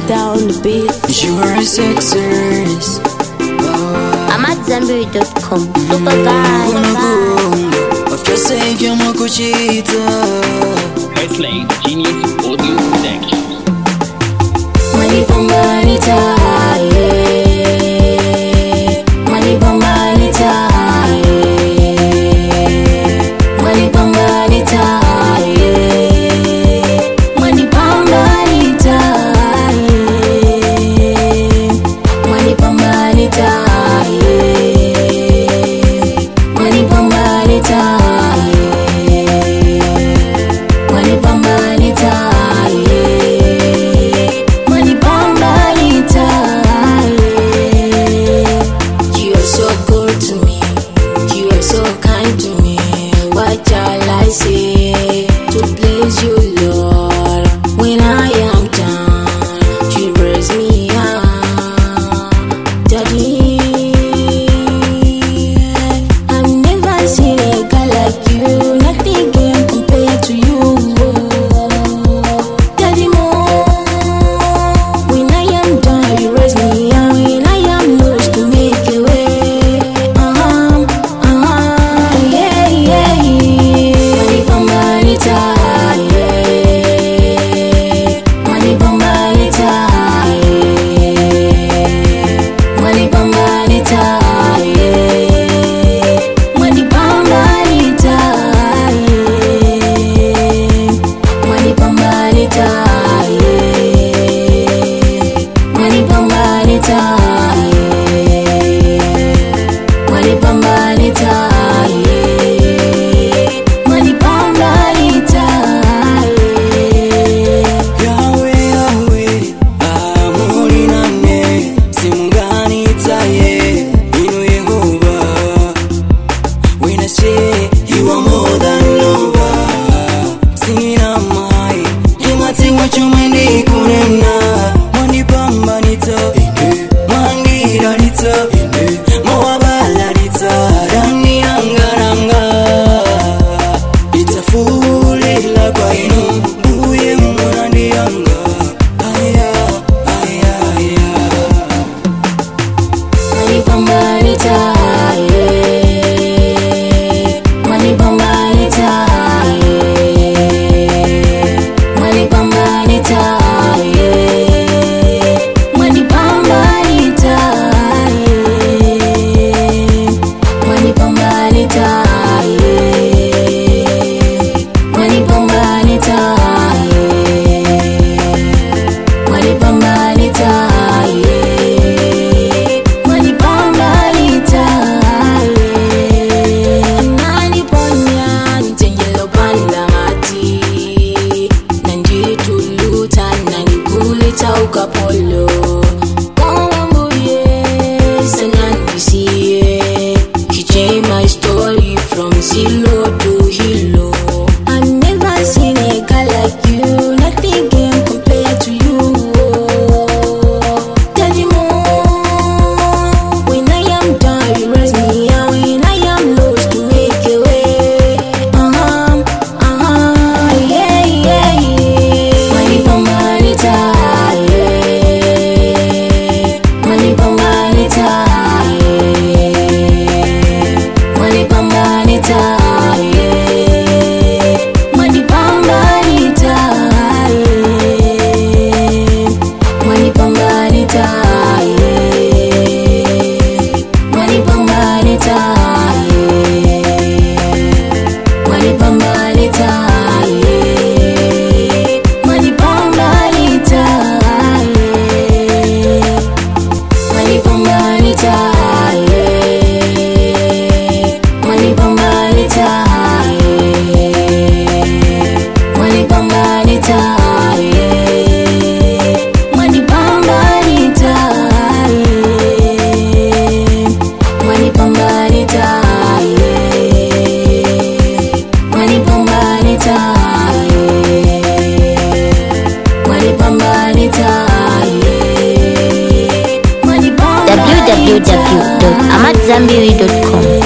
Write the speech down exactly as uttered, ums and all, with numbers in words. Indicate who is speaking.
Speaker 1: down the beat.
Speaker 2: You are a sexers.
Speaker 3: I'm at Zambiri dot com. Super vibe.
Speaker 2: After save your mokuchita.
Speaker 4: Headlight Genius Audio Productions.
Speaker 2: Money Pamanita, Money Pamanita, Money Pamanita, Money Pamanita, Money Pamanita, Money Pamanita, Money Pamanita. I say to please you, Lord. When I am down, you raise me up, Daddy. I've never seen a girl like you. Nothing can compare to you, Daddy. More. When I am down, you raise me up. When I am lost, to make a way. Uh huh, uh huh, yeah, yeah, yeah.
Speaker 3: w w w dot amat zambiri dot com